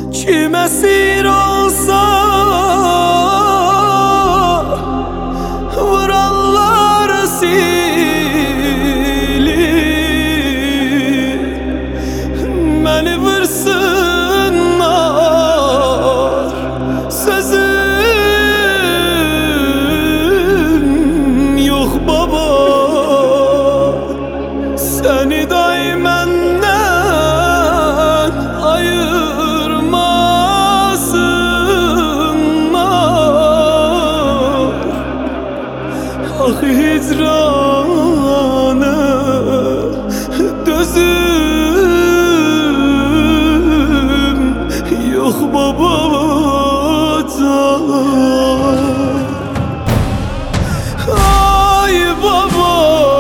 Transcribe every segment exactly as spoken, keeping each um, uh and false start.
Kim esir olsa vurarlar silir, beni vursunlar sözüm yok baba. Seni dahi menden ayırmasınlar. Ah hicranı dözüm yok babacan. Ay baba,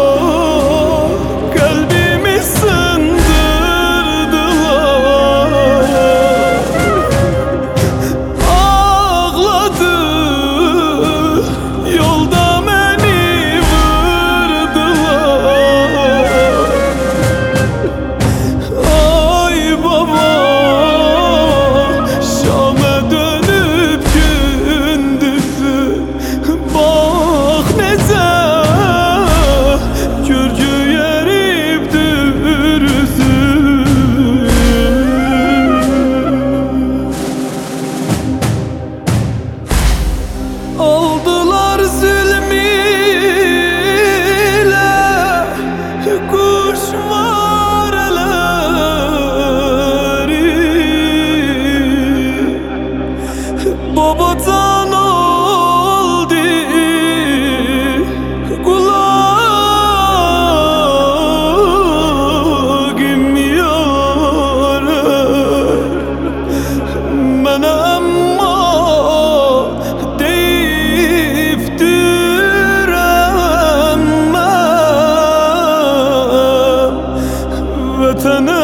kalbimi sındırdılar. Ağladı yolda beni vurdular. Ay baba, Şam'a dönüp gündüzü bak nece Gürcü yeriptir üzüm. Aldılar zulmüyle kuşmareleri, babacan oldu kulağım yâre. Bana amma deyiptir emmem, vatana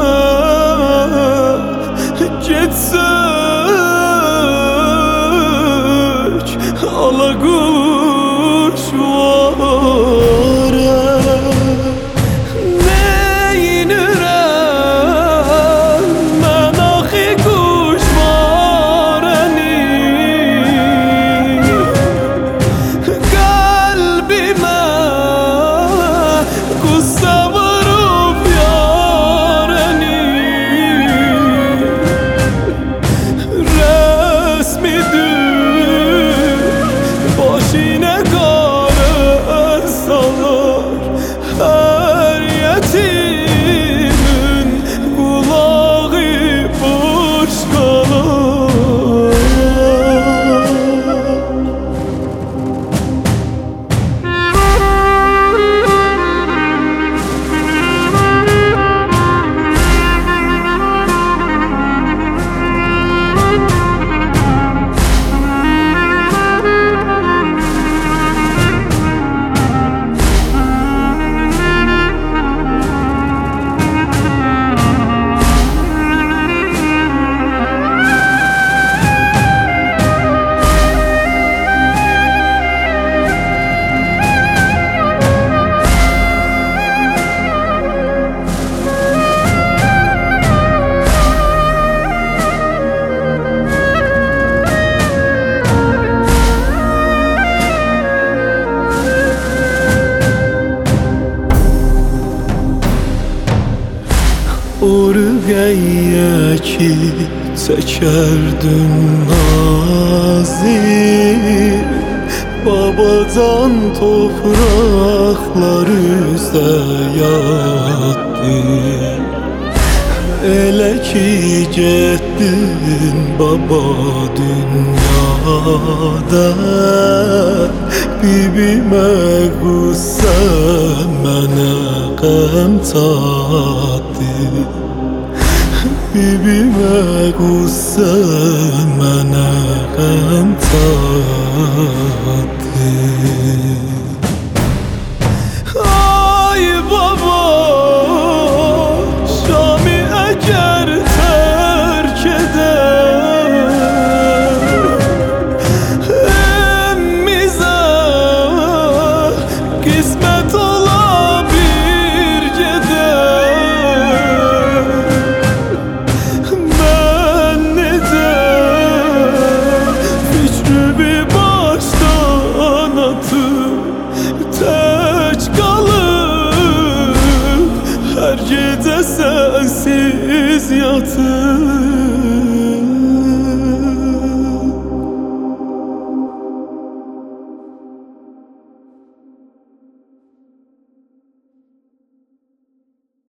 getsek alakuş vare. Neynirem ben ahi kuşmareni, kalbime kussa vurup yareni. Resmidir başine kara salar, her yetimin kulağı boş kalar. Oraya ki çekerdim nazik, babacan topraklar üze yattı. Ele ki getdin baba dünyada, bibime qüssə mənə qəm çatdı. Bibime qüssə mənə qəm çatdı. Ay baba, Şam'ı əgər tərk edər, emmizə qismət ola bir gedər. Ben sensiz yatır